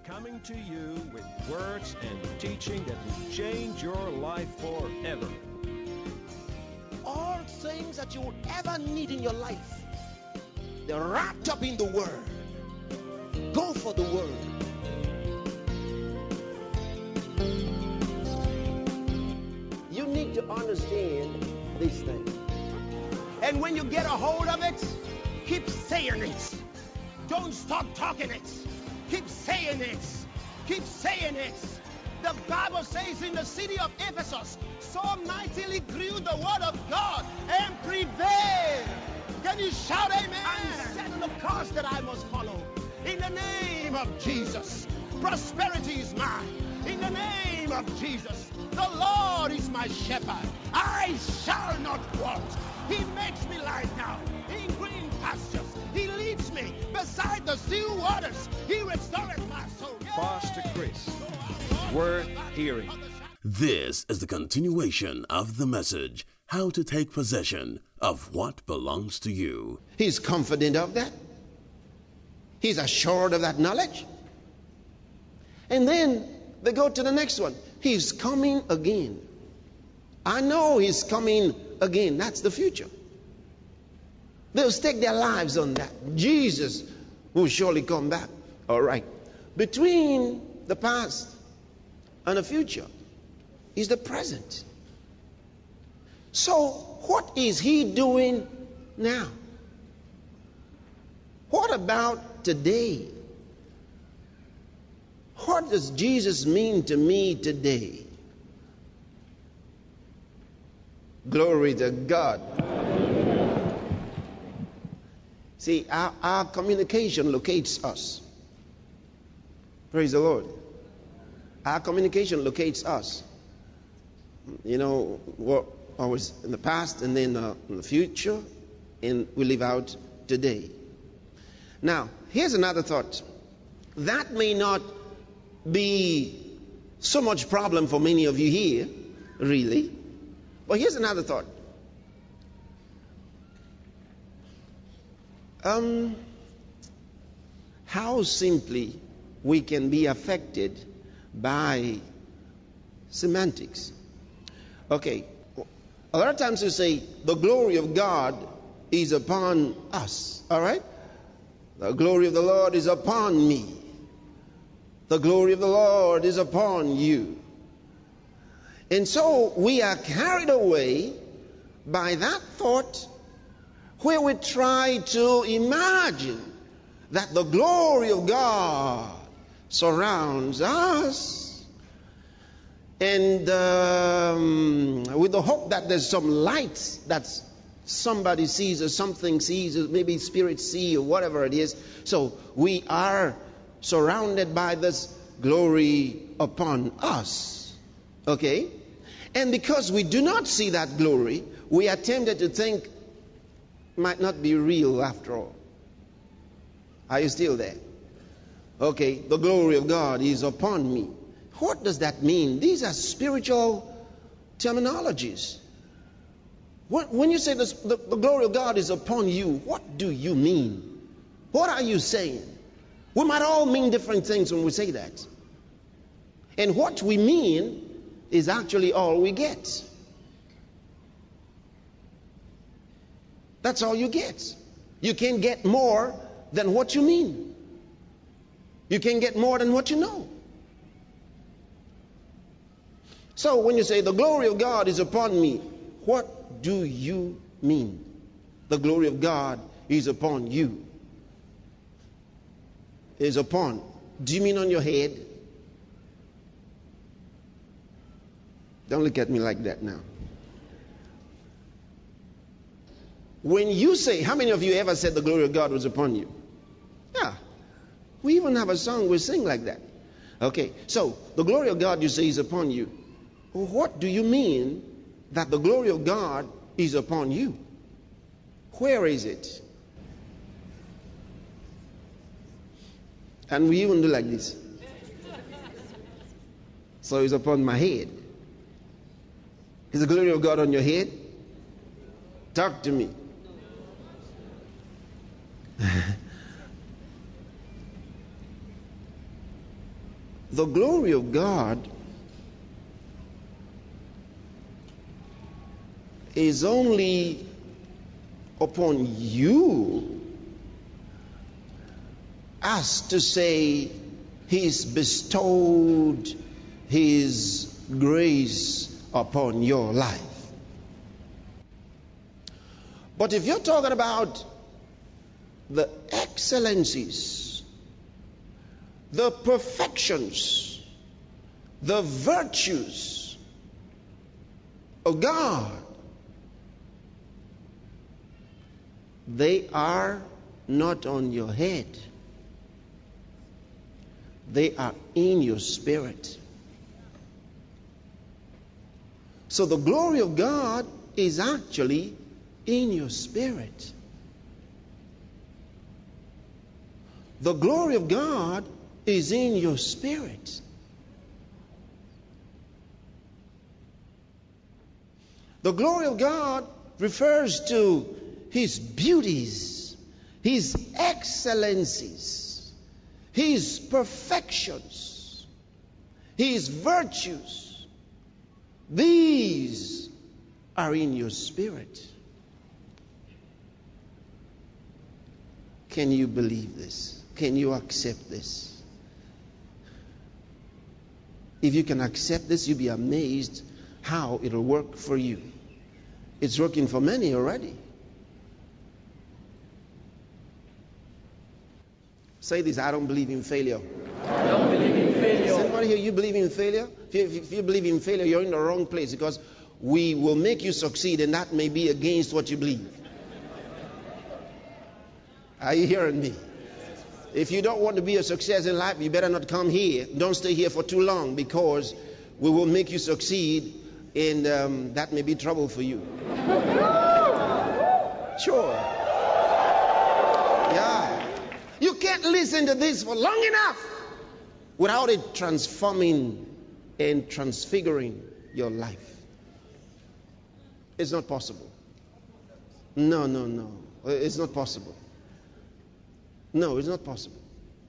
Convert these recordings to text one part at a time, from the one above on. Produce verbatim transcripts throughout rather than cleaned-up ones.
coming to you with words and teaching that will change your life forever. All things that you would ever need in your life, they're wrapped up in the Word. Go for the Word. You need to understand these things. And when you get a hold of it, keep saying it. Don't stop talking it. Keep saying it. Keep saying it. The Bible says in the city of Ephesus, so mightily grew the word of God and prevailed. Can you shout amen? I'm setting the course that I must follow. In the name of Jesus, prosperity is mine. In the name of Jesus, the Lord is my shepherd. I shall not want. He makes me lie down in green pastures. He leads me beside the still waters. He restores my soul. Pastor Chris, worth hearing. This is the continuation of the message, how to take possession of what belongs to you. He's confident of that. He's assured of that knowledge. And then they go to the next one. He's coming again. I know he's coming again. That's the future. They'll stake their lives on that. Jesus will surely come back. All right. Between the past and the future is the present. So what is he doing now? What about today? What does Jesus mean to me today? Glory to God. See, our, our communication locates us. Praise the Lord. Our communication locates us. You know, what was in the past and then uh, in the future, and we live out today. Now, here's another thought. That may not be so much problem for many of you here, really. But here's another thought. Um, how simply we can be affected by semantics. Okay, a lot of times we say the glory of God is upon us, all right? The glory of the Lord is upon me. The glory of the Lord is upon you. And so we are carried away by that thought where we try to imagine that the glory of God surrounds us, and um, with the hope that there's some light that somebody sees or something sees, or maybe spirits see, or whatever it is. So we are surrounded by this glory upon us. Okay? And because we do not see that glory, we are tempted to think it might not be real after all. Are you still there? Okay, the glory of God is upon me. What does that mean? These are spiritual terminologies. What, when you say this, the, the glory of God is upon you, what do you mean? What are you saying? We might all mean different things when we say that. And what we mean is actually all we get. That's all you get. You can't get more than what you mean. You can't get more than what you know. So when you say the glory of God is upon me, what do you mean? The glory of God is upon you. Is upon. Do you mean on your head? Don't look at me like that now. When you say, how many of you ever said the glory of God was upon you? Yeah. We even have a song we sing like that. Okay, so the glory of God you say is upon you. What do you mean that the glory of God is upon you? Where is it? And we even do like this. So it's upon my head. Is the glory of God on your head? Talk to me. the glory of God is only upon you as to say He's bestowed His grace upon your life. But if you're talking about the excellencies, the perfections, the virtues of God, they are not on your head. They are in your spirit. So the glory of God is actually in your spirit. The glory of God is in your spirit. The glory of God refers to His beauties, His excellencies, His perfections, His virtues. These are in your spirit. Can you believe this? Can you accept this? If you can accept this, you'll be amazed how it'll work for you. It's working for many already. Say this: I don't believe in failure. I don't believe in failure. Does anybody here, you believe in failure? If you, if you believe in failure, you're in the wrong place, because we will make you succeed, and that may be against what you believe. Are you hearing me? If you don't want to be a success in life, you better not come here. Don't stay here for too long, because we will make you succeed, and um, that may be trouble for you. Sure. Yeah. You can't listen to this for long enough without it transforming and transfiguring your life. It's not possible. No, no, no. It's not possible. No, it's not possible.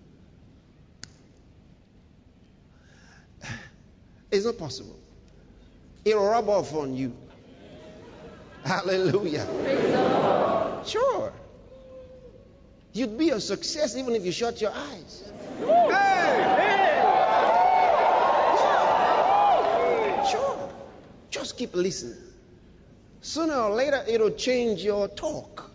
It's not possible. It'll rub off on you. Hallelujah. Sure. You'd be a success even if you shut your eyes. Sure. Just keep listening. Sooner or later, it'll change your talk.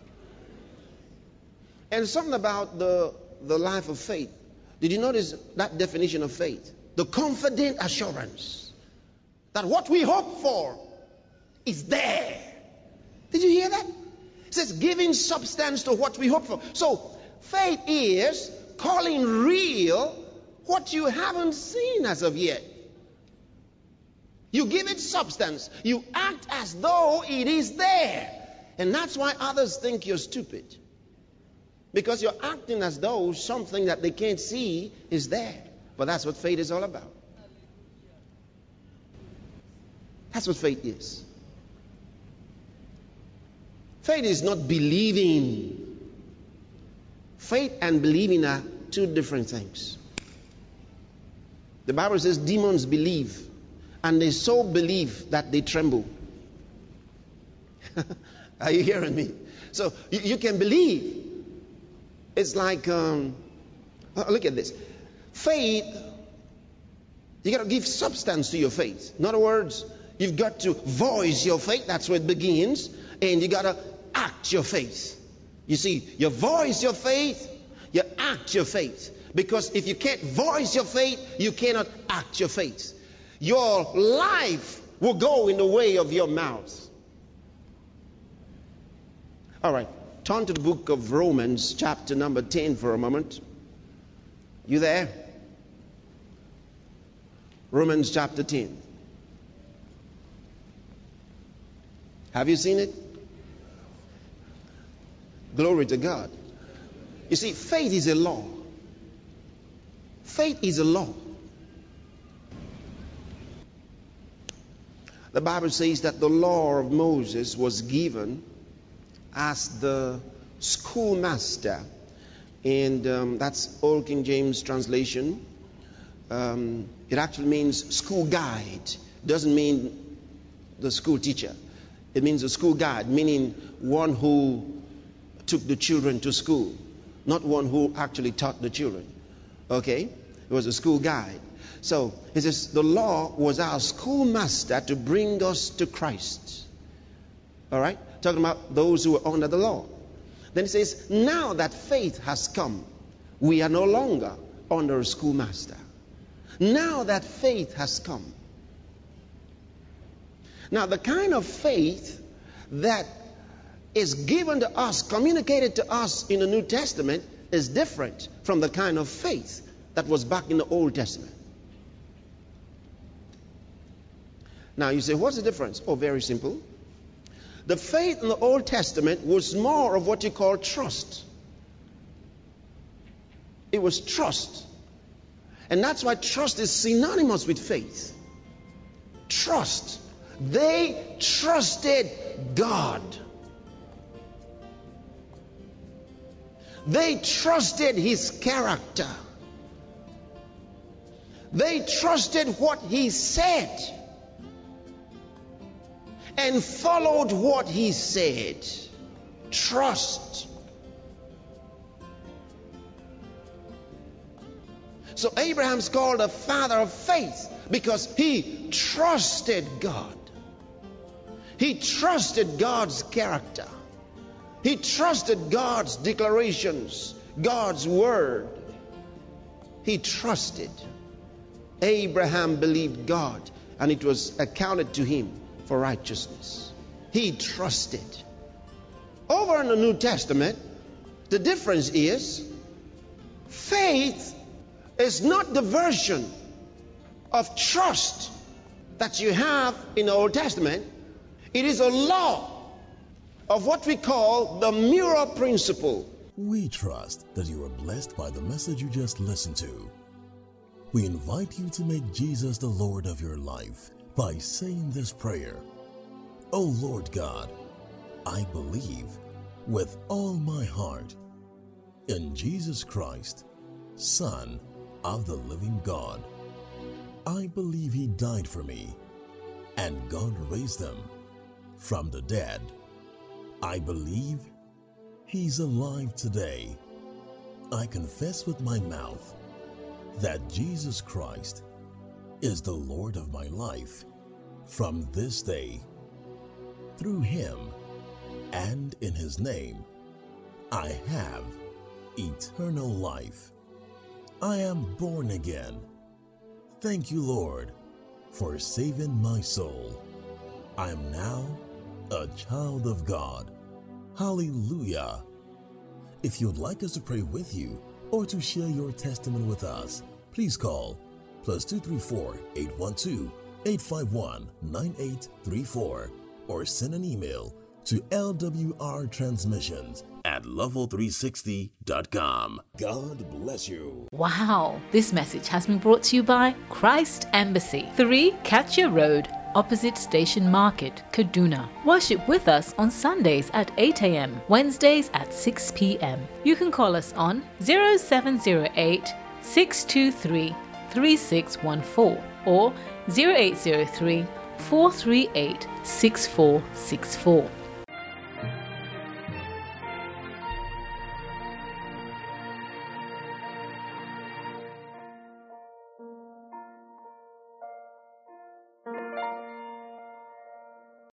And something about the, the life of faith. Did you notice that definition of faith? The confident assurance that what we hope for is there. Did you hear that? It says giving substance to what we hope for. So faith is calling real what you haven't seen as of yet. You give it substance. You act as though it is there. And that's why others think you're stupid. Because you're acting as though something that they can't see is there. But that's what faith is all about. That's what faith is. Faith is not believing. Faith and believing are two different things. The Bible says demons believe, and they so believe that they tremble. Are you hearing me? So you, you can believe. It's like, um, look at this. Faith, you got to give substance to your faith. In other words, you've got to voice your faith. That's where it begins. And you got to act your faith. You see, you voice your faith, you act your faith. Because if you can't voice your faith, you cannot act your faith. Your life will go in the way of your mouth. All right. Turn to the book of Romans, chapter number ten for a moment. You there? Romans chapter ten. Have you seen it? Glory to God. You see, faith is a law. Faith is a law. The Bible says that the law of Moses was given as the schoolmaster, and um, that's Old King James translation. Um, it actually means school guide. It doesn't mean the school teacher. It means a school guide, meaning one who took the children to school, not one who actually taught the children. Okay? It was a school guide. So it says the law was our schoolmaster to bring us to Christ. All right? Talking about those who were under the law. Then it says, now that faith has come, we are no longer under a schoolmaster. Now that faith has come. Now the kind of faith that is given to us, communicated to us in the New Testament, is different from the kind of faith that was back in the Old Testament. Now you say, what's the difference? Oh, very simple. The faith in the Old Testament was more of what you call trust. It was trust. And that's why trust is synonymous with faith. Trust. They trusted God. They trusted His character. They trusted what He said and followed what He said. Trust. So Abraham's called a father of faith because he trusted God. He trusted God's character. He trusted God's declarations, God's word. He trusted. Abraham believed God, and it was accounted to him for righteousness. He trusted. Over in the New Testament, the difference is faith is not the version of trust that you have in the Old Testament. It is a law of what we call the mirror principle. We trust that you are blessed by the message you just listened to. We invite you to make Jesus the Lord of your life by saying this prayer. Oh Lord God, I believe with all my heart in Jesus Christ, Son of the living God. I believe He died for me and God raised Him from the dead. I believe He's alive today. I confess with my mouth that Jesus Christ is the Lord of my life from this day. Through Him and in His name, I have eternal life. I am born again. Thank you, Lord, for saving my soul. I am now a child of God. Hallelujah. If you'd like us to pray with you or to share your testimony with us, please call plus two three four, eight one two, eight five one, nine eight three four or send an email to L W R transmissions at level three sixty dot com. God bless you. Wow, this message has been brought to you by Christ Embassy, three Katya Road, opposite Station Market, Kaduna. Worship with us on Sundays at eight a.m., Wednesdays at six p.m. You can call us on zero seven zero eight, six two three, three six one four or zero eight zero three, four three eight, six four six four.